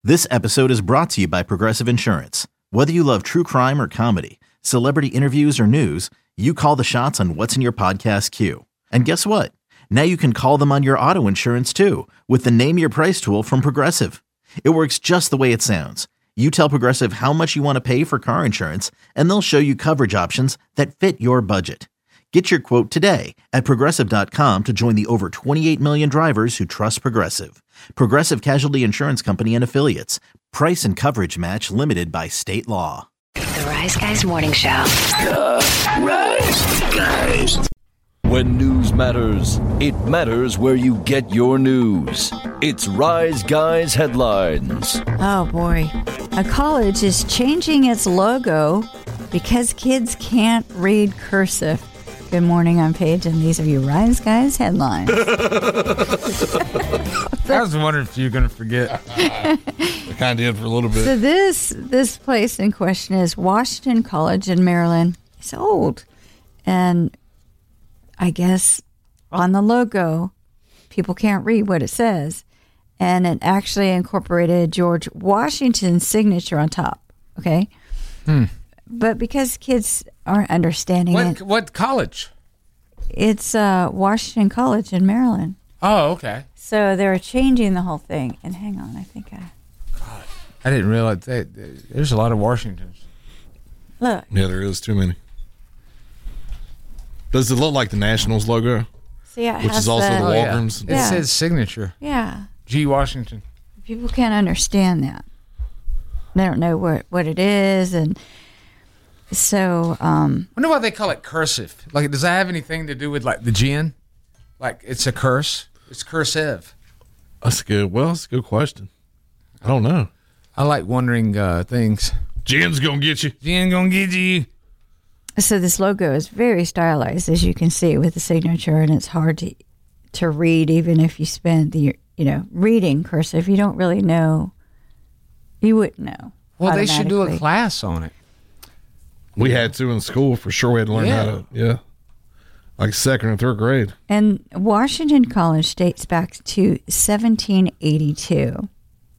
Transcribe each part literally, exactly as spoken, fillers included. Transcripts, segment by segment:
This episode is brought to you by Progressive Insurance. Whether you love true crime or comedy, celebrity interviews or news, you call the shots on what's in your podcast queue. And guess what? Now you can call them on your auto insurance too with the Name Your Price tool from Progressive. It works just the way it sounds. You tell Progressive how much you want to pay for car insurance, and they'll show you coverage options that fit your budget. Get your quote today at Progressive dot com to join the over twenty-eight million drivers who trust Progressive. Progressive Casualty Insurance Company and Affiliates. Price and coverage match limited by state law. The Rise Guys Morning Show. The Rise Guys. When news matters, it matters where you get your news. It's Rise Guys Headlines. Oh boy. A college is changing its logo because kids can't read cursive. Good morning, I'm Paige, and these are your Rise Guys Headlines. I was wondering if you were going to forget. I kind of did for a little bit. So this this place in question is Washington College in Maryland. It's old. And I guess on the logo, people can't read what it says. And it actually incorporated George Washington's signature on top. Okay? Hmm. But because kids aren't understanding What, it, what college? it's uh, Washington College in Maryland. Oh, okay. So they're changing the whole thing. And hang on, I think I... I didn't realize that. There's a lot of Washingtons. Look. Yeah, there is too many. Does it look like the Nationals logo? See, it Which has is also the, the Oh, yeah. Walgreens. It Yeah. says signature. Yeah. G. Washington. People can't understand that. They don't know what, what it is. And so... Um, I wonder why they call it cursive. Like, does that have anything to do with, like, the gin? Like, it's a curse? It's cursive. That's good. Well, that's a good question. I don't know. I like wondering uh, things. Jen's going to get you. Gin gonna get you. so this logo is very stylized, as you can see, with the signature. And it's hard to to read, even if you spend the, you know, reading cursive. You don't really know. You wouldn't know. Well, they should do a automatically. class on it. We had to in school for sure. We had to learn Yeah. how to, yeah. Like second or third grade. And Washington College dates back to seventeen eighty-two.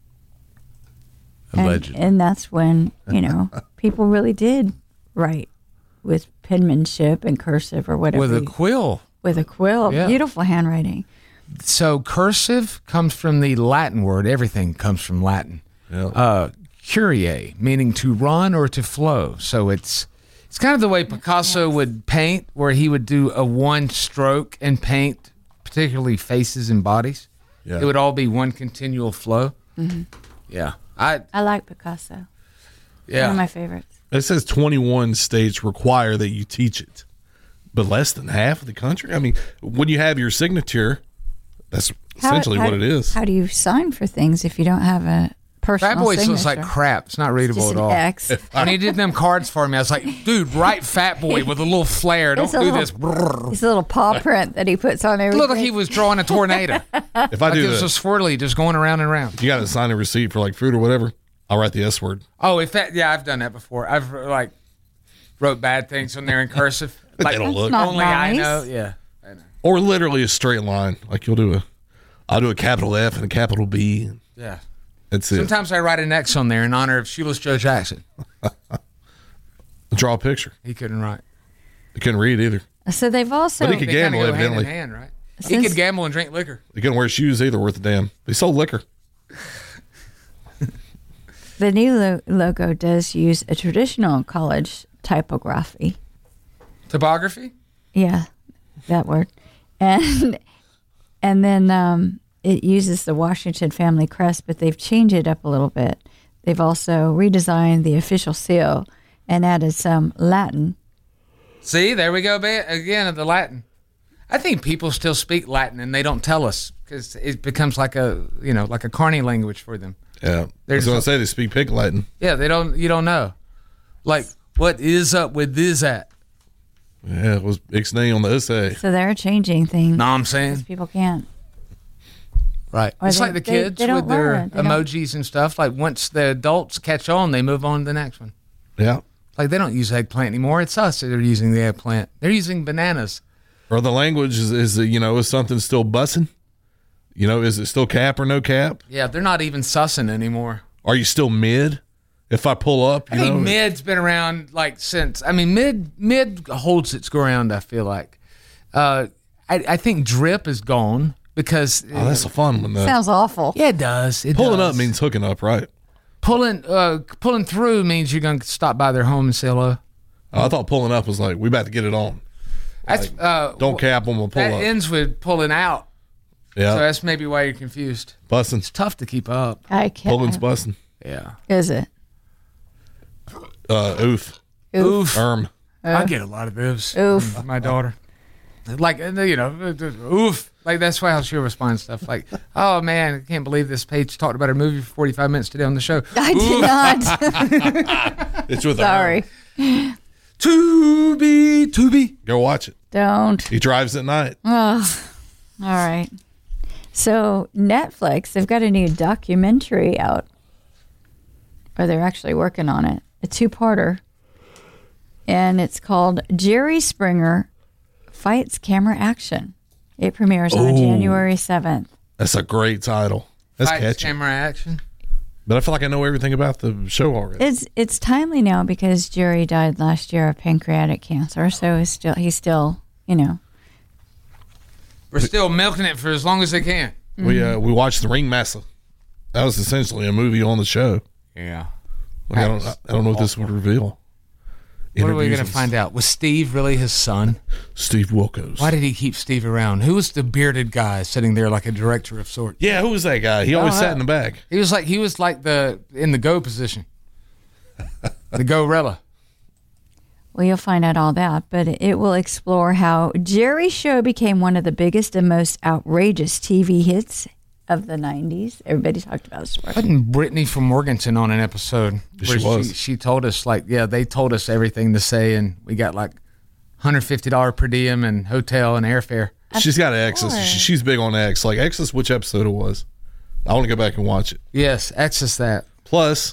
And, Allegedly. and that's when, you know, people really did write with penmanship and cursive or whatever. With a you- quill. with a quill. Yeah. Beautiful handwriting. So cursive comes from the Latin word. Everything comes from Latin. Yeah. Uh, curie, meaning to run or to flow. So it's it's kind of the way Picasso would paint, where he would do a one stroke and paint, particularly faces and bodies. Yeah. It would all be one continual flow. Mm-hmm. Yeah, I I like Picasso. One yeah. of my favorites. It says twenty-one states require that you teach it, but less than half of the country. I mean, when you have your signature, that's How- essentially how- what it is. How do you sign for things if you don't have a personal Fat Boy signature? looks like crap. It's not readable Just at an all. X. When he did them cards for me, I was like, dude, write Fat Boy with a little flair. Don't It's a do little- this. Brrr. It's a little paw print that he puts on everything. Looked like he was drawing a tornado. If I Like do it was a this, swirly just going around and around. you got to sign a receipt for like food or whatever. I'll write the S word. Oh, if that, yeah, I've done that before. I've like wrote bad things on there in cursive. Like They don't look. not only I nice. know. Yeah, I know. Or literally a straight line. Like you'll do a, I'll do a capital F and a capital B. Yeah. That's it. Sometimes I write an X on there in honor of Shoeless Joe Jackson. Draw a picture. He couldn't write. He couldn't read either. So they've also But he could They kinda gamble, go hand in evidently. hand, right? He Since- could gamble and drink liquor. He couldn't wear shoes either worth a damn. They sold liquor. the new lo- logo does use a traditional college typography. Topography? Yeah, that word. And and then um, it uses the Washington family crest, but they've changed it up a little bit. They've also redesigned the official seal and added some Latin. See, there we go ba- again, the Latin. I think people still speak Latin and they don't tell us because it becomes like a, you know, like a carny language for them. Yeah. There's That's what I a- say. They speak pig Latin. Yeah, they don't, you don't know. Like, what is up with this at? Yeah, it was Ixnay on the essay. So they're changing things. Know what I'm saying? because people can't. Right. Or It's they- like the they- kids they don't with their learn it. They don't- emojis and stuff. Like, once the adults catch on, they move on to the next one. Yeah. Like, they don't use eggplant anymore. It's us that are using the eggplant. They're using bananas. Or the language is, is you know, is something still bussing? You know, is it still cap or no cap? Yeah, they're not even sussing anymore. Are you still mid? If I pull up, you I think know, mid's been around like since. I mean, mid mid holds its ground. I feel like. Uh, I, I think drip is gone because. oh, that's a fun one. Though. Sounds awful. Yeah, it does. It Pulling does. up means hooking up, right? Pulling uh, pulling through means you're gonna stop by their home and say hello. Oh, I thought pulling up was like we about to get it on. That's uh, Don't cap them. We'll pull that up. ends with pulling out. Yeah, So that's maybe why you're confused. busting. It's tough to keep up. I can't. Pulling's busting. Yeah. Is it? Uh, oof. Oof. Erm. I get a lot of those. Oof. from My daughter. Like, you know, oof. Like, that's why how she'll respond to stuff. Like, oh, man, I can't believe this Paige talked about her movie for forty-five minutes today on the show. I did not. It's with Sorry. Erm. To be, to be. Go watch it. Don't. He drives at night. Oh, all right. So Netflix, they've got a new documentary out, or they're actually working on it. A two-parter, and it's called Jerry Springer Fights Camera Action. It premieres on Ooh. January seventh. That's a great title. That's Fight catchy. camera action. But I feel like I know everything about the show already. It's it's timely now because Jerry died last year of pancreatic cancer, so he's still he's still you know. We're still milking it for as long as they can. We uh, we watched The Ringmaster. That was essentially a movie on the show. Yeah. Like, I don't I don't know what this would reveal. What are we going to find out? Was Steve really his son? Steve Wilkos. Why did he keep Steve around? Who was the bearded guy sitting there like a director of sorts? Yeah, who was that guy? He always Oh, sat uh, in the back. He was like he was like the in the go position, the gorilla. Well, you'll find out all that, but it will explore how Jerry's show became one of the biggest and most outrageous T V hits of the nineties. Everybody talked about this. Wasn't Brittany from Morganton on an episode? She where was. She, she told us like, yeah, they told us everything to say, and we got like one hundred fifty dollars per diem and hotel and airfare. She's got X's. course. She, she's big on X. Like X's, which episode it was? I want to go back and watch it. Yes, access that. Plus,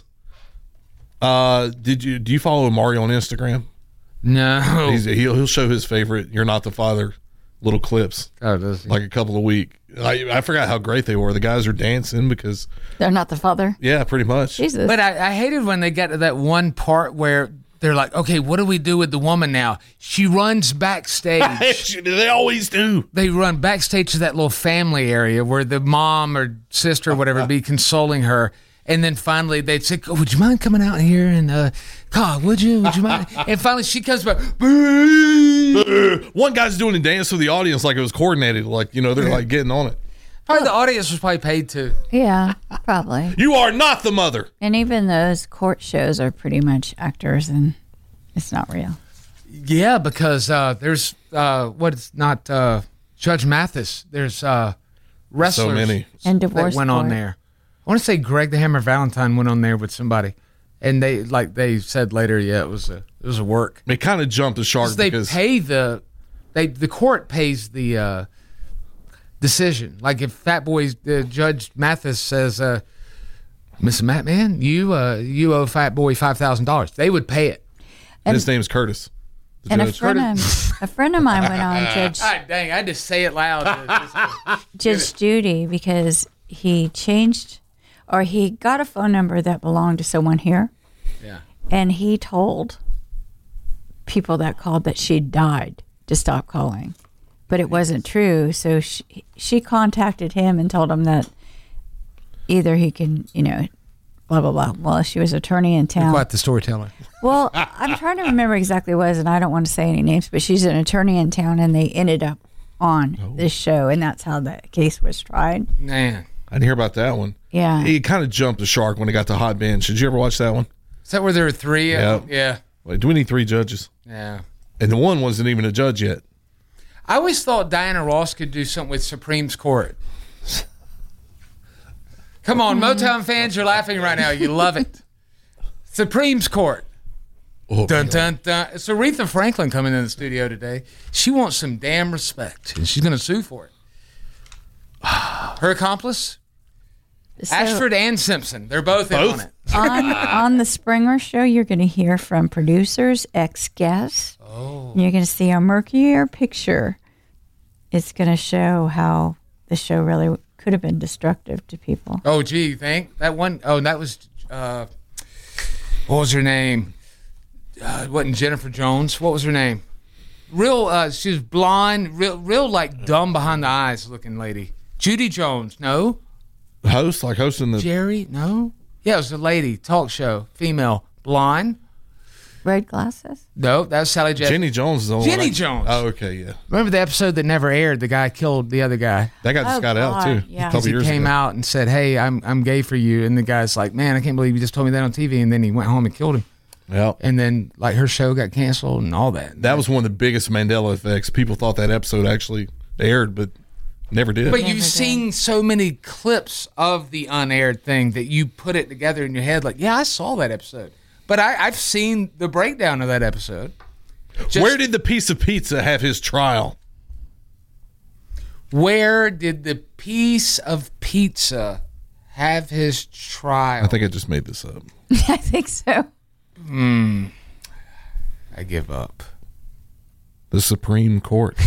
uh, did you do you follow Mario on Instagram? No. He's, he'll he'll show his favorite "You're Not the Father" little clips, oh, does he? like a couple a week. I I forgot how great they were. The guys are dancing because They're not the father. yeah, pretty much. Jesus. But I, I hated when they got to that one part where they're like, okay, what do we do with the woman now? She runs backstage. They always do. They run backstage to that little family area where the mom or sister or whatever be consoling her. And then finally they'd say, oh, would you mind coming out here and, uh, God, would you? Would you mind? And finally she comes back. One guy's doing a dance with the audience like it was coordinated. Like, you know, they're like getting on it. Probably the audience was probably paid to. Yeah, probably. You are not the mother. And even those court shows are pretty much actors, and it's not real. Yeah, because uh, there's, uh, what's not, uh, Judge Mathis. There's uh, wrestlers So many. And that divorce went on court. there. I want to say Greg the Hammer Valentine went on there with somebody. And they, like they said later, yeah, it was a, it was a work. It kind of jumped the shark They because pay the, they the court pays the uh, decision. Like if Fat Boy uh, Judge Mathis says, uh, "Mister Matt, man, you uh, you owe Fat Boy five thousand dollars," they would pay it. his name's Curtis. The And a judge. friend, of, a friend of mine went on Judge God dang, I had to say it loud. Judge Judy because he changed, or he got a phone number that belonged to someone here, yeah. and he told people that called that she died to stop calling, but it wasn't true. So she she contacted him and told him that either he can, you know, blah blah blah. Well, she was attorney in town. Quite the storyteller. Well, I'm trying to remember exactly what it was, and I don't want to say any names, but she's an attorney in town, and they ended up on this show, and that's how the case was tried. Man. I didn't hear about that one. Yeah. He kind of jumped the shark when it got to Hot Bench. Did you ever watch that one? Is that where there were three? Yeah. Yeah. Wait, do we need three judges? Yeah. And the one wasn't even a judge yet. I always thought Diana Ross could do something with Supreme's Court. Come on, Motown fans, you're laughing right now. You love it. Supreme's Court. Oh, Dun, dun, dun. It's Aretha Franklin coming in the studio today. She wants some damn respect, and she's going to sue for it. Her accomplice? So Ashford and Simpson. They're both, in Both? on it. on, on the Springer Show, you're going to hear from producers, ex-guests. Oh. You're going to see a murkier picture. It's going to show how the show really could have been destructive to people. Oh, gee, you think? That one, oh, that was Uh, what was her name? Uh, it wasn't Jennifer Jones. What was her name? Real. Uh, she was blonde. Real, real like dumb behind the eyes looking lady. Judy Jones. No. Host, like hosting the Jerry. No. Yeah, it was a lady talk show, female, blonde. Red glasses? No, that was Sally Jessy. Jenny Jones is the only Jenny one I- Jones. Oh, okay, yeah. Remember the episode that never aired? The guy killed the other guy. That guy just Oh, got out God, too. yeah. A couple He years came ago. out and said, "Hey, I'm I'm gay for you," and the guy's like, "Man, I can't believe you just told me that on T V." And then he went home and killed him. Yeah. And then like her show got canceled and all that. That was one of the biggest Mandela effects. People thought that episode actually aired, but never did. But Never you've did. seen so many clips of the unaired thing that you put it together in your head. Like, yeah, I saw that episode, but I, I've seen the breakdown of that episode. Just- Where did the piece of pizza have his trial? Where did the piece of pizza have his trial? I think I just made this up. I think so. I give up. The Supreme Court.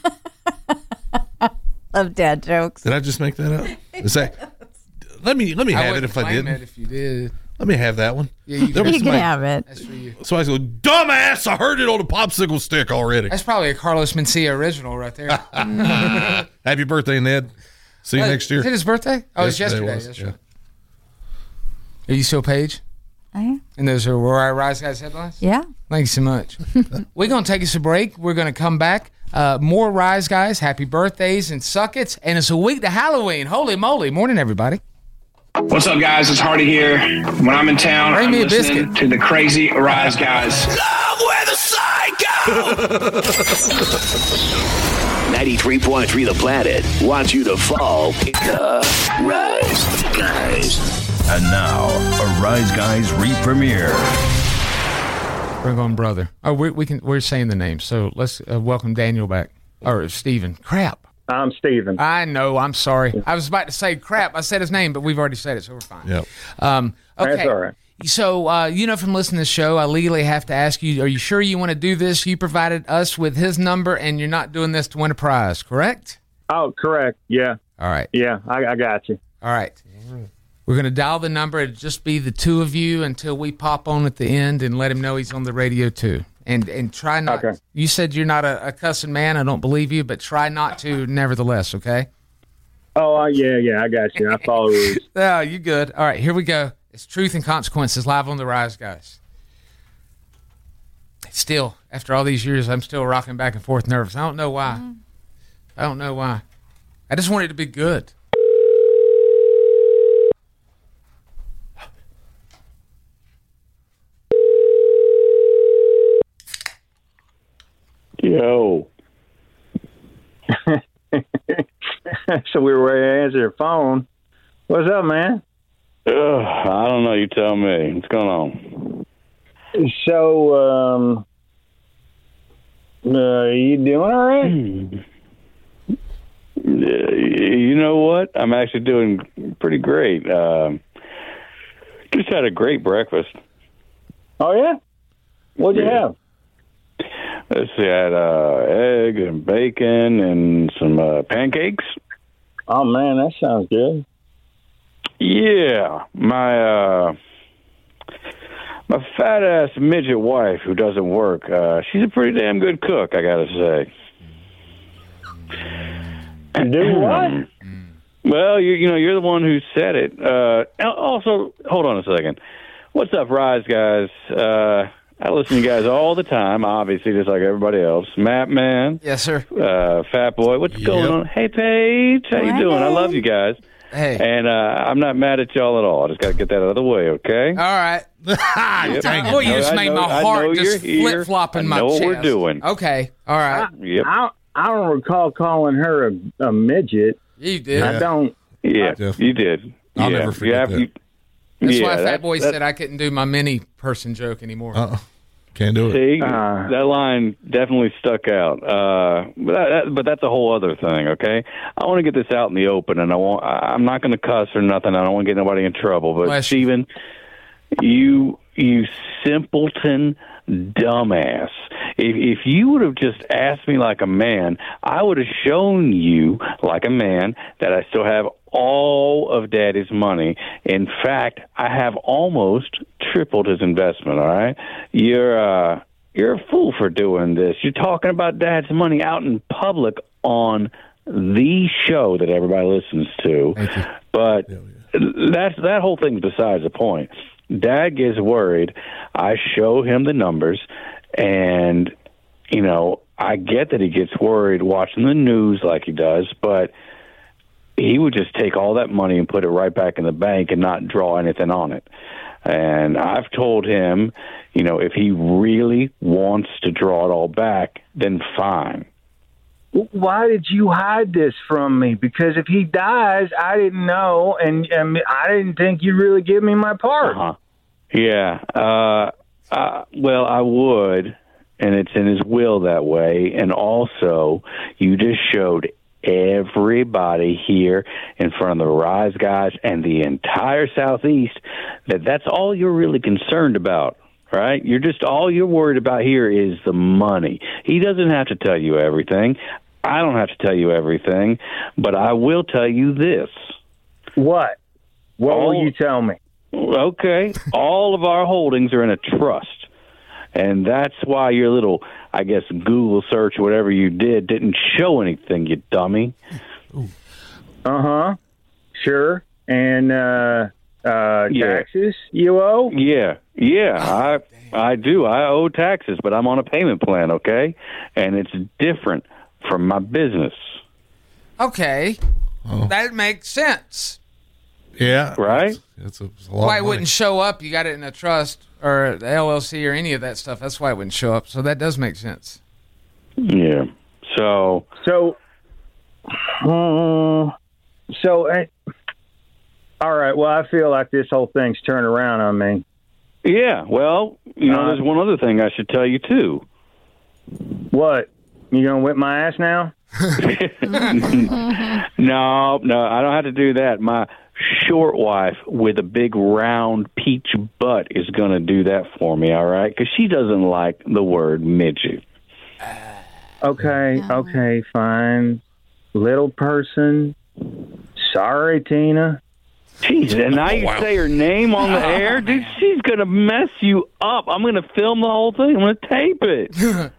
Love dad jokes. Did I just make that up? Is that? Let me let me I have it wouldn't if I claim didn't. it if you did. Let me have that one. Yeah, you There can. was You can my- have it. That's for you. So I go, dumbass! I heard it on a popsicle stick already. That's probably a Carlos Mencia original right there. Happy birthday, Ned. See you What, next year. Is it his birthday? Oh, it's Yesterday yesterday. was, That's yeah. right. Are you still Paige? I am. And those are Where I Rise Guys headlines? Yeah. Thank you so much. We're going to take us a break. We're going to come back. Uh, more Rise Guys, happy birthdays and suckets. And it's a week to Halloween. Holy moly. Morning, everybody. What's up, guys? It's Hardy here. When I'm in town, Bring I'm me a listening biscuit. to the Crazy Arise Guys. Love where the sun goes. ninety-three point three The Planet wants you to fall in the Rise Guys. And now, a Rise Guys re-premiere. Bring on, brother. Oh, we, we can, we're saying the name. So let's uh, welcome Daniel back. Or Steven. Crap. I'm Steven. I know. I'm sorry. I was about to say crap. I said his name, but we've already said it, so we're fine. Yep. Um, okay. That's all right. So, uh, you know, from listening to the show, I legally have to ask you, are you sure you want to do this? You provided us with his number, and you're not doing this to win a prize, correct? Oh, correct. Yeah. All right. Yeah, I, I got you. All right. We're going to dial the number. It'll just be the two of you until we pop on at the end and let him know he's on the radio, too. And and try not. Okay. You said you're not a, a cussing man. I don't believe you, but try not to nevertheless, okay? Oh, uh, yeah, yeah, I got you. I follow rules. Oh, you good. All right, here we go. It's Truth and Consequences live on the Rise, guys. Still, after all these years, I'm still rocking back and forth nervous. I don't know why. I don't know why. I just want it to be good. Yo. So we were ready to answer your phone. What's up, man? Ugh, I don't know. You tell me. What's going on? So, um, uh, you doing all right? Uh, you know what? I'm actually doing pretty great. Um, just had a great breakfast. Oh, yeah? What'd you Yeah. have? Let's see, I had uh, egg and bacon and some uh, pancakes. Oh, man, that sounds good. Yeah, my uh, my fat ass midget wife who doesn't work. Uh, she's a pretty damn good cook, I gotta say. Do what? Well, you you know you're the one who said it. Uh, also, hold on a second. What's up, Rise guys? Uh, I listen to you guys all the time, obviously, just like everybody else. Map Man, Yes, sir. uh, Fat Boy, what's Yep. going on? Hey, Paige, how you doing? I love you guys. Hey. And uh, I'm not mad at y'all at all. I just got to get that out of the way, okay? All right. Dang it. Boy, you I just know- made my I heart know just you're here. flip flop in I my know chest. what we're doing. Okay. All right. Yep. I, I don't recall calling her a, a midget. You did. I don't. Yeah, Jeff. you did. I'll yeah. never forget yeah, that. you- That's yeah, why Fat that- Boy that- said I couldn't do my mini person joke anymore. Uh-uh. Can't do it. See, Uh, that line definitely stuck out. Uh, but, that, that, but that's a whole other thing, okay? I want to get this out in the open, and I won't, I- I'm not going to cuss or nothing. I don't want to get nobody in trouble. But, Bless you. Steven, you, you simpleton dumbass. If, if you would have just asked me like a man, I would have shown you like a man that I still have all of Daddy's money. In fact, I have almost tripled his investment, all right? You're, uh, you're a fool for doing this. You're talking about Dad's money out in public on the show that everybody listens to. But yeah, yeah. that's that whole thing's besides the point. Dad gets worried. I show him the numbers, and, you know, I get that he gets worried watching the news like he does, but he would just take all that money and put it right back in the bank and not draw anything on it. And I've told him, you know, if he really wants to draw it all back, then fine. Why did you hide this from me? Because if he dies, I didn't know, and, and I didn't think you'd really give me my part. Uh-huh. Yeah. Uh, uh, well, I would, and it's in his will that way. And also, you just showed everybody here in front of the Rise Guys and the entire Southeast that that's all you're really concerned about. Right? You're just, all you're worried about here is the money. He doesn't have to tell you everything. I don't have to tell you everything, but I will tell you this. What? What all, will you tell me? Okay. All of our holdings are in a trust. And that's why your little, I guess, Google search, whatever you did, didn't show anything, you dummy. Uh-huh. Sure. And, uh... Uh, yeah. Taxes you owe? Yeah, yeah, I I do. I owe taxes, but I'm on a payment plan, okay? And it's different from my business. Okay, oh. That makes sense. Yeah, right. It's, it's a, it's a lot why of it wouldn't show up? You got it in a trust or the L L C or any of that stuff. That's why it wouldn't show up. So that does make sense. Yeah. So. So. Uh, so. Uh, All right, well, I feel like this whole thing's turned around on me. Yeah, well, you know, uh, there's one other thing I should tell you, too. What? You going to whip my ass now? no, no, I don't have to do that. My short wife with a big round peach butt is going to do that for me, all right? Because she doesn't like the word midget. Okay, okay, fine. Little person. Sorry, Tina. Jeez, and now you say her name on the air? Dude, she's going to mess you up. I'm going to film the whole thing. I'm going to tape it.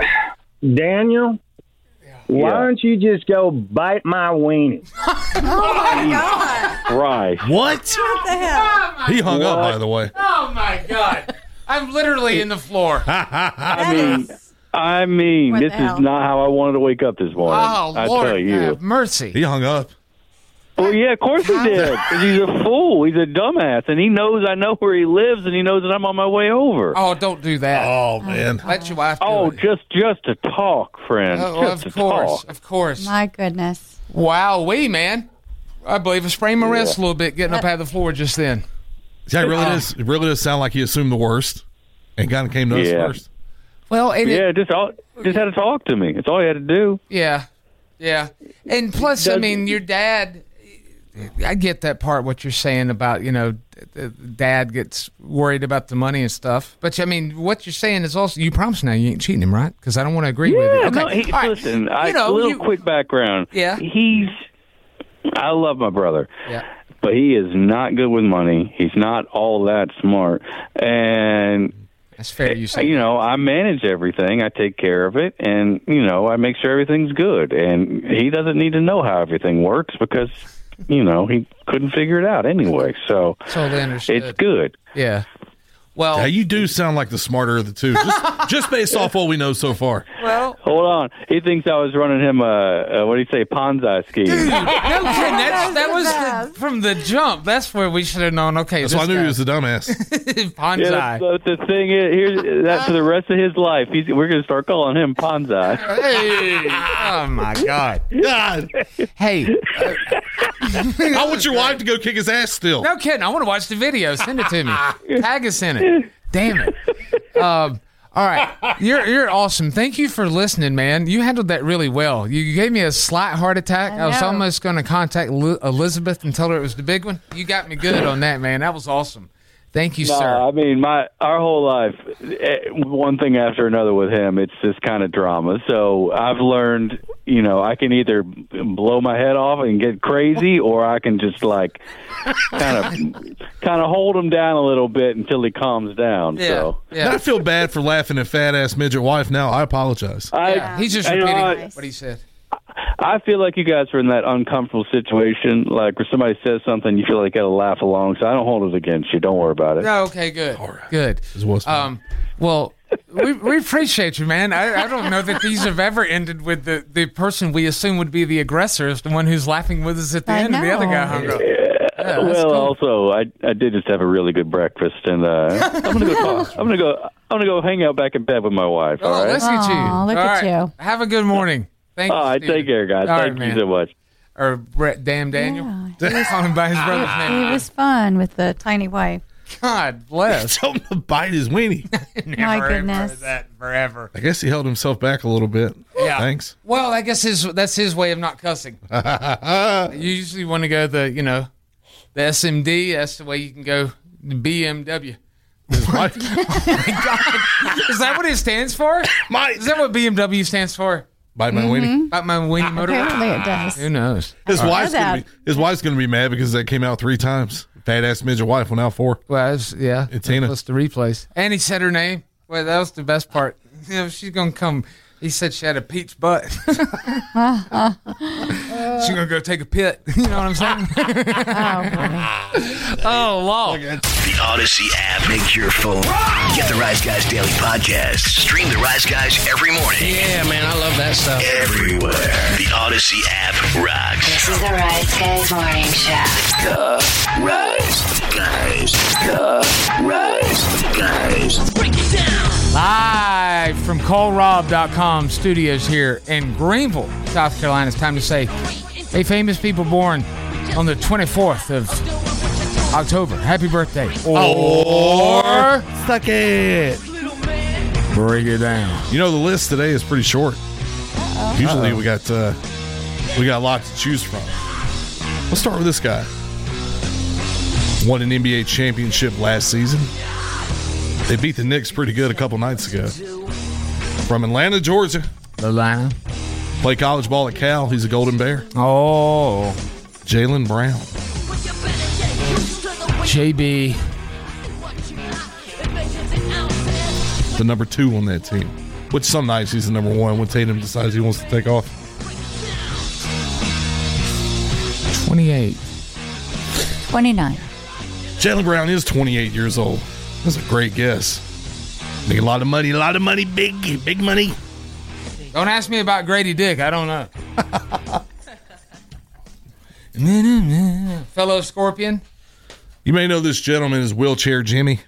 Daniel, why yeah. don't you just go bite my weenie? Oh, my God. Right. What? What the hell? Oh he hung what? up, by the way. Oh, my God. I'm literally in the floor. I mean... I mean, what this is not how I wanted to wake up this morning. Oh, I Lord, tell you. have mercy. He hung up. Well, yeah, of course he did. Because he's a fool. He's a dumbass. And he knows I know where he lives, and he knows that I'm on my way over. Oh, don't do that. Oh, man. Let your wife do Oh, it. just just to talk, friend. Oh, just of to course. talk. Of course. My goodness. Wow, we, man. I believe I sprained my wrist yeah. a little bit getting up out of the floor just then. Yeah, it really, oh. does, it really does sound like he assumed the worst and kind of came to us yeah. first. Well, and yeah, it, just all, just had to talk to me. That's all he had to do. Yeah, yeah. And plus, Does, I mean, your dad, I get that part, what you're saying about, you know, dad gets worried about the money and stuff. But, I mean, what you're saying is also, you promise now you ain't cheating him, right? Because I don't want to agree yeah, with you. Okay. No, he, right. Listen, I, you know, a little you, quick background. Yeah. He's, I love my brother. Yeah. But he is not good with money. He's not all that smart. And... That's fair. You say. You know, I manage everything. I take care of it, and you know, I make sure everything's good. And he doesn't need to know how everything works because, you know, he couldn't figure it out anyway. So totally understood. It's good. Yeah. Well, yeah, you do sound like the smarter of the two, just, just based off what we know so far. Well, hold on. He thinks I was running him a, a what do you say, Ponzi scheme? Dude, no kidding. That's, that was the, from the jump. That's where we should have known. Okay, that's why I knew guy. he was a dumbass. Ponzi. Yeah, the, the thing is, here's that for the rest of his life. He's, we're going to start calling him Ponzi. Hey, oh my God, God. Hey, uh, I want your wife to go kick his ass still. No kidding. I want to watch the video. Send it to me. Tag us in it. Damn it. Um, all right. You're you're awesome. Thank you for listening, man. You handled that really well. You gave me a slight heart attack. I, I was almost going to contact Elizabeth and tell her it was the big one. You got me good on that, man. That was awesome. Thank you, No, sir. I mean, my our whole life, eh, one thing after another with him, it's this kind of drama. So I've learned, you know, I can either blow my head off and get crazy, or I can just like kind of kind of hold him down a little bit until he calms down. Yeah, So yeah. I feel bad for laughing at fat ass midget wife now. I apologize. I, Yeah, he's just I know, repeating I- what he said. I feel like you guys are in that uncomfortable situation, like where somebody says something, you feel like you got to laugh along. So I don't hold it against you. Don't worry about it. No, okay, good, good. This was Um, well, we we appreciate you, man. I, I don't know that these have ever ended with the, the person we assume would be the aggressor is the one who's laughing with us at the I end, and the other know. guy hung up. Yeah, that's well, cool. also, I I did just have a really good breakfast, and uh, I'm gonna go. Talk. I'm gonna go. I'm gonna go hang out back in bed with my wife. Oh, all right. let's get you. Aw, look All at right. you. Have a good morning. Thank All you. right. Steven. Take care, guys. All right, Thank man. you so much. Or Brett, damn Daniel. Yeah. Call him by his brother's It name. was fun with the tiny wife. God bless. Tell him to bite his weenie. Never My ever goodness. heard that forever. I guess he held himself back a little bit. Yeah. Thanks. Well, I guess his that's his way of not cussing. You usually want to go the you know the S M D. That's the way you can go. The B M W. His wife. Is that what it stands for? Mike. Is that what B M W stands for? Bite my weenie. About my weenie motor? Apparently it does. Who knows? His wife's know gonna that. be his wife's gonna be mad because that came out three times. Fat ass midget wife went out four. Well, it's, yeah. It's Tina. What's the replays? And he said her name. Well, that was the best part. You know, she's gonna come. He said she had a peach butt. She's gonna go take a pit. You know what I'm saying? Oh, Lord. The Odyssey app makes your phone. Get the Rise Guys Daily Podcast. Stream the Rise Guys every morning. Yeah, man, I love that stuff. Everywhere. The Odyssey app rocks. This is the Rise Guys Morning Show. The Rise Guys. The Rise Guys. Break it down. Live from Cole Rob dot com studios here in Greenville, South Carolina. It's time to say, hey, famous people born on the twenty-fourth of October. Happy birthday. Or Suck it. break it down. You know the list today is pretty short. Usually we got uh, we got a lot to choose from. Let's start with this guy. Won an N B A championship last season. They beat the Knicks pretty good a couple nights ago. From Atlanta, Georgia. Atlanta. Play college ball at Cal. He's a Golden Bear. Oh, Jaylen Brown. J B. The number two on that team. Which some nights he's the number one when Tatum decides he wants to take off. twenty-eight. twenty-nine. Jaylen Brown is twenty-eight years old. That's a great guess. Make a lot of money, a lot of money, big, big money. Don't ask me about Grady Dick. I don't know. Fellow Scorpion. You may know this gentleman as Wheelchair Jimmy.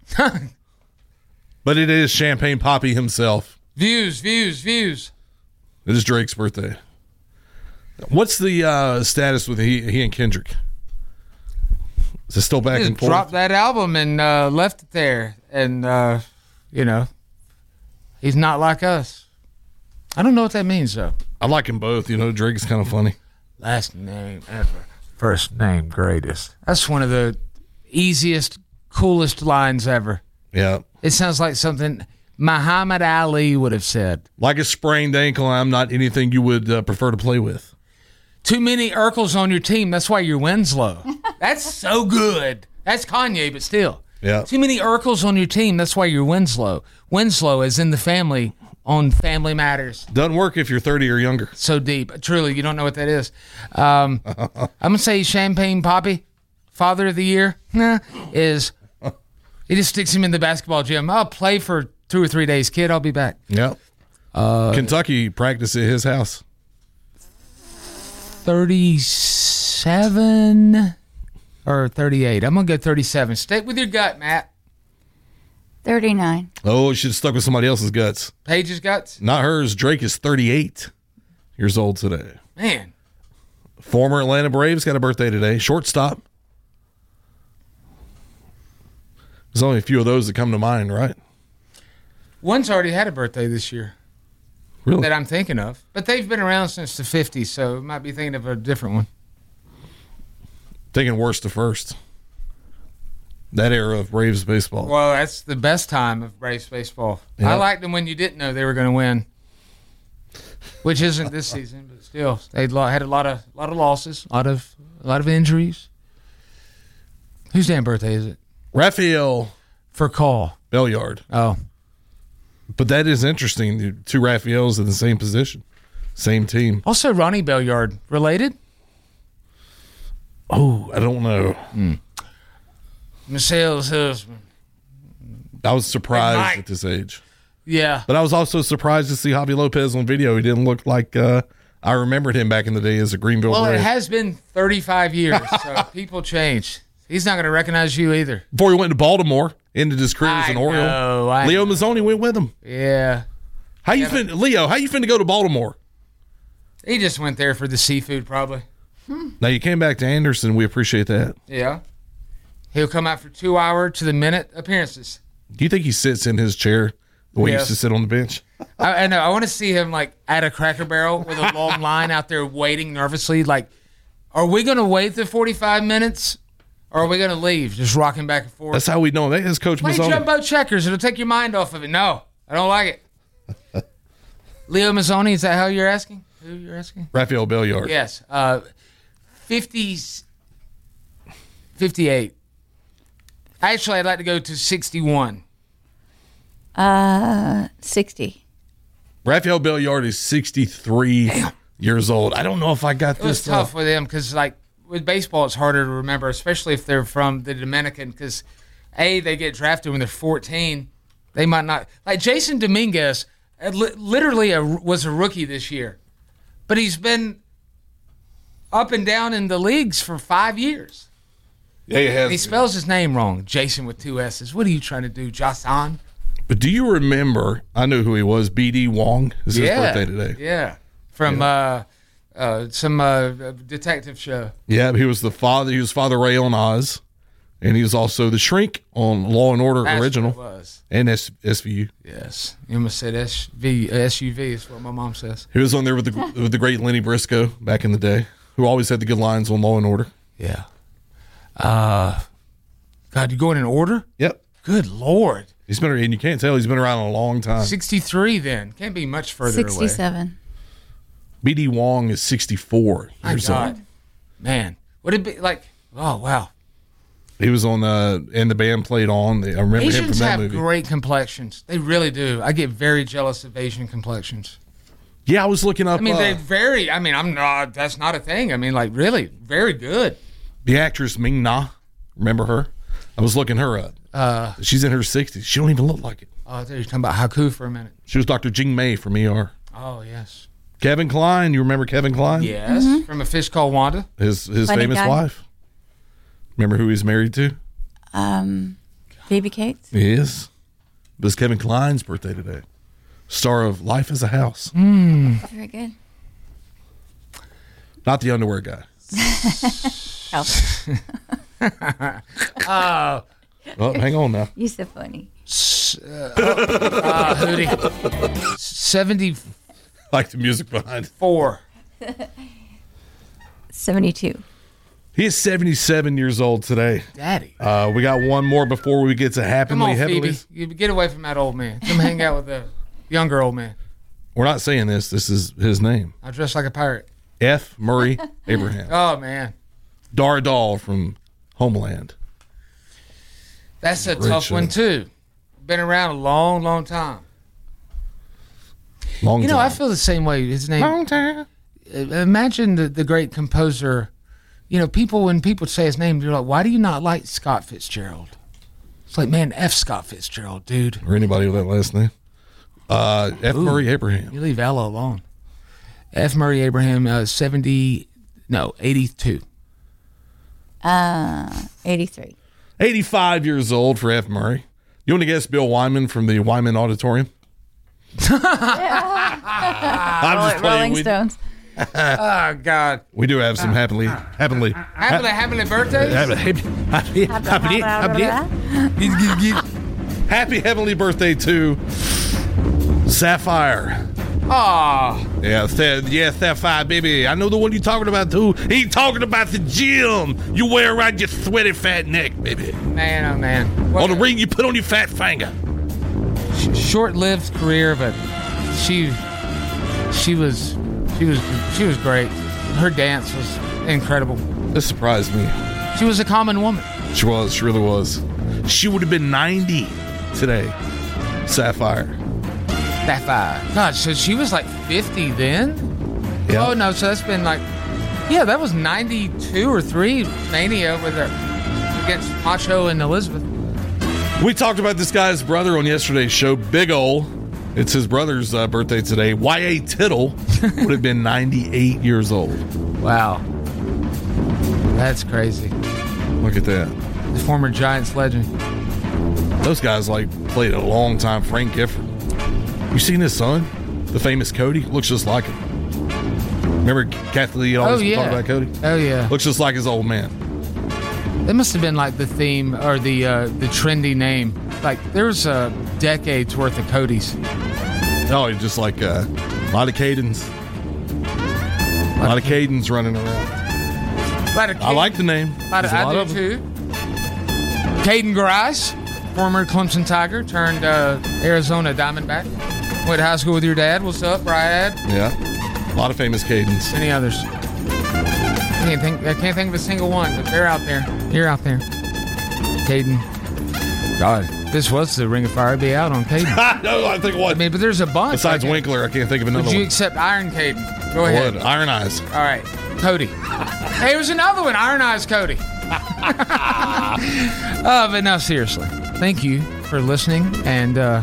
But it is Champagne Poppy himself. Views, views, views. It is Drake's birthday. What's the uh, status with he, he and Kendrick? Is it still back He and just forth? dropped that album and uh, left it there. And, uh, you know, he's not like us. I don't know what that means, though. I like them both. You know, Drake's kind of funny. Last name ever. First name greatest. That's one of the easiest, coolest lines ever. Yeah. It sounds like something Muhammad Ali would have said. Like a sprained ankle, I'm not anything you would uh, prefer to play with. Too many Urkels on your team. That's why your win's low. That's so good. That's Kanye, but still. Yeah. Too many Urkels on your team. That's why your win's low. Winslow is in the family on Family Matters. Doesn't work if you're thirty or younger. So deep. Truly, you don't know what that is. Um, I'm going to say Champagne Poppy, Father of the Year, nah, is he just sticks him in the basketball gym. I'll play for two or three days, kid. I'll be back. Yeah. Uh, Kentucky practice at his house. thirty-seven or thirty-eight. I'm going to go thirty-seven. Stick with your gut, Matt. thirty-nine. Oh, should have stuck with somebody else's guts. Paige's guts? Not hers. Drake is thirty-eight years old today. Man. Former Atlanta Braves got a birthday today. Shortstop. There's only a few of those that come to mind, right? One's already had a birthday this year. Really? That I'm thinking of. But they've been around since the fifties, so I might be thinking of a different one. Thinking worst to first. That era of Braves baseball. Well, that's the best time of Braves baseball. Yeah. I liked them when you didn't know they were going to win, which isn't this season, but still, they had a lot of lot of losses, a lot of a lot of injuries. Whose damn birthday is it? Rafael Furcal Belliard. Oh, but that is interesting. The two Rafaels in the same position, same team. Also, Ronnie Belliard related. Oh, I don't know. Mm. Michelle's husband. I was surprised Mike. at this age. Yeah. But I was also surprised to see Javi Lopez on video. He didn't look like uh, I remembered him back in the day as a Greenville Well, Brave. it has been thirty-five years, so people change. He's not going to recognize you either. Before he went to Baltimore, ended his career as an I Oriole. know, I Leo know. Mazzoni went with him. Yeah. How you Yeah, fin- Leo, how you finna go to Baltimore? He just went there for the seafood, probably. Now you came back to Anderson. We appreciate that. Yeah. He'll come out for two hour to the minute appearances. Do you think he sits in his chair the way he Yes. used to sit on the bench? I, I know. I want to see him like at a Cracker Barrel with a long line out there waiting nervously. Like, are we going to wait the forty-five minutes or are we going to leave? Just rocking back and forth. That's how we know. That is Coach Play Mazzoni. jumbo checkers. It'll take your mind off of it. No, I don't like it. Leo Mazzoni, is that how you're asking? Who you're asking? Rafael Belliard. Yes. Uh, fifties, fifty-eight. Actually, I'd like to go to sixty-one. Uh, sixty. Rafael Belliard is sixty-three Damn. years old. I don't know if I got It was this tough stuff. with them because, like, with baseball, it's harder to remember, especially if they're from the Dominican. Because, A, they get drafted when they're fourteen. They might not. Like, Jason Dominguez uh, li- literally a, was a rookie this year. But he's been up and down in the leagues for five years. Yeah, he has. And he spells his name wrong. Jason with two S's. What are you trying to do, Jason? But do you remember? I knew who he was. B D Wong is his yeah. birthday today. Yeah. From Uh, uh, some uh, detective show. Yeah, he was the father. He was Father Ray on Oz, and he was also the Shrink on Law and Order That's original what it was. and S- SVU. Yes. You almost said S V, S U V is what my mom says. He was on there with the with the great Lenny Briscoe back in the day, who always had the good lines on Law and Order. Yeah. Uh, God, you going in order? Yep. Good Lord. He's been, and you can't tell he's been around a long time. sixty-three then. Can't be much further away. sixty-seven. B D Wong is sixty-four My years God. old. Man. Would it be like, oh, wow. He was on, uh, and the band played on. I remember him Asians from that have movie. great complexions. They really do. I get very jealous of Asian complexions. Yeah, I was looking up I mean, uh, they very, I mean, I'm not, that's not a thing. I mean, like, really, very good. the actress Ming Na. Remember her? I was looking her up. Uh, She's in her sixties. She don't even look like it. oh, I thought you were talking about Haku for a minute. She was Doctor Jing Mei from E R. Oh, yes. Kevin Kline. You remember Kevin Kline? Yes, from A Fish Called Wanda. His his Funny famous guy. wife. Remember who he's married to? Um, Phoebe Cates. He is. But it's Kevin Kline's birthday today. Star of Life as a House. Very good. Not the underwear guy. Alfred. Oh, Oh, hang on now. You're so funny. uh, Hootie. seventy-four. I like the music behind it. seventy-two. He is seventy-seven years old today. Daddy. Uh, we got one more before we get to Come Happily on, Heavenly. Phoebe. You get away from that old man. Come hang out with the younger old man. We're not saying this. This is his name. I dress like a pirate. F. Murray Abraham. Oh, man. Dar Doll from Homeland. That's a Great tough show. one, too. Been around a long, long time. Long You know, time. I feel the same way. His name. Long time. Uh, Imagine the, the great composer. You know, people, when people say his name, they're like, why do you not like Scott Fitzgerald? It's like, man, F. Scott Fitzgerald, dude. Or anybody with that last name. Uh, F. Ooh. Murray Abraham. You leave Ella alone. F. Murray Abraham, uh, seventy, no, eighty-two. Uh, eighty-three. eighty-five years old for F. Murray. You want to guess Bill Wyman from the Wyman Auditorium? I'm just playing. Rolling We, Stones. Oh, God. we do have some happily, happily, Happily, happily birthdays? happy, happy, happy, happy, happy, happy heavenly birthday to Sapphire Aw. Yeah, Th- yeah, Sapphire, baby. I know the one you're talking about, too. He talking about the gym you wear around your sweaty fat neck, baby. Man, oh, man. What on the ring you put on your fat finger. Sh- short-lived career, but she, she was, she was, she was great. Her dance was incredible. This surprised me. She was a common woman. She was. She really was. She would have been ninety today. Sapphire. Sapphire. God, so she was like fifty then? Yeah. Oh, no, so that's been like, yeah, that was ninety-two or three Mania with her against Macho and Elizabeth. We talked about this guy's brother on yesterday's show, Big Ol'. It's his brother's uh, birthday today. Y A Tittle would have been ninety-eight years old. Wow. That's crazy. Look at that. The former Giants legend. Those guys, like, played a long time. Frank Gifford. You seen his son? The famous Cody? Looks just like him. Remember Kathy always oh, yeah. talking about Cody? Oh, yeah. Looks just like his old man. That must have been like the theme or the uh, the trendy name. Like, there's uh, decades worth of Codys. Oh, just like uh, a lot of Cadens. A lot of Cadens running around. I like the name. I, I do too. Caden Grice, former Clemson Tiger, turned uh, Arizona Diamondback. Went to high school with your dad. What's up, Brad? Yeah, a lot of famous Cadens. Many others. I can't think. I can't think of a single one, but they're out there. You're out there. Caden. God, this was the Ring of Fire. Be out on Caden. No, I think what? I mean, but there's a bunch. Besides I Winkler, I can't think of another Would you one. accept Iron Caden? Go ahead. Would. Iron Eyes. All right, Cody. Hey, there's another one. Iron Eyes Cody. uh, but no, seriously. Thank you for listening and uh,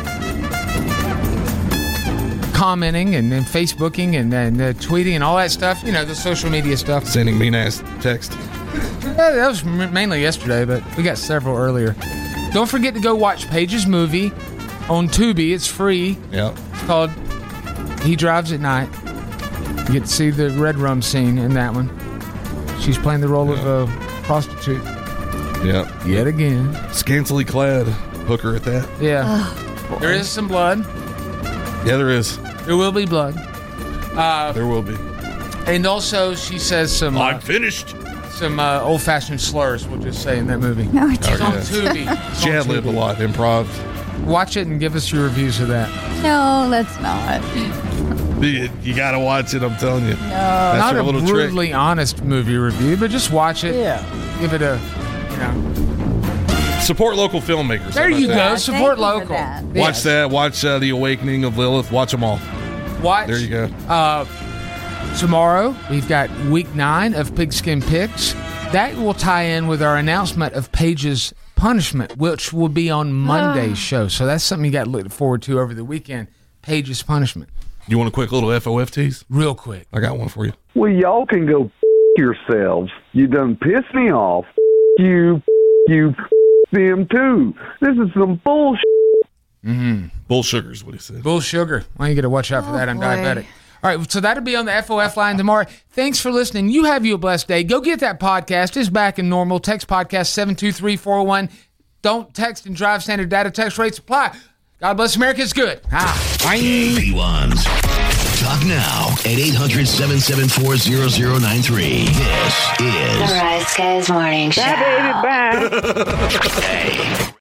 commenting and, and Facebooking and, and uh, tweeting and all that stuff. You know, the social media stuff. Sending mean ass text. Yeah, that was mainly yesterday, but we got several earlier. Don't forget to go watch Paige's movie on Tubi. It's free. Yep. It's called He Drives at Night. You get to see the red rum scene in that one. She's playing the role yeah. of a prostitute. Yep. Yet again. Scantily clad hooker at that. Yeah. There is some blood. Yeah, there is. There will be blood. Uh, there will be. And also, she says some... I'm uh, finished. Some uh, old-fashioned slurs, we'll just say, in that movie. No, it's It's on yeah. Tubi. She had lived a lot. Improv. Watch it and give us your reviews of that. No, let's not. You, you got to watch it, I'm telling you. No. That's Not her a little brutally trick. honest movie review, but just watch it. Yeah. Give it a, you know. Support local filmmakers. There How you about go. that? Yeah, Support thank you for local. that. Watch Yes. that. Watch uh, The Awakening of Lilith. Watch them all. Watch. There you go. Uh, tomorrow, we've got week nine of Pigskin Picks. That will tie in with our announcement of Paige's Punishment, which will be on Monday's show. So that's something you got to look forward to over the weekend. Paige's Punishment. You want a quick little F O F tease? Real quick. I got one for you. Well, y'all can go f- yourselves. You done piss me off. You, you them too. This is some bullshit. Mm-hmm. Bull sugar is what he said. Bull sugar. Well, you got to watch out for Oh, that. I'm boy. diabetic. All right, so that'll be on the F O F line tomorrow. Thanks for listening. You have you a blessed day. Go get that podcast. It's back in normal. Text podcast seven two three four one. Don't text and drive. Standard data text rates apply. God bless America. It's good. Ah. Bye. P ones. Talk now at eight hundred, seven seven four, zero zero nine three. This is The Rise Guys Morning Show. Bye, baby, bye. Hey.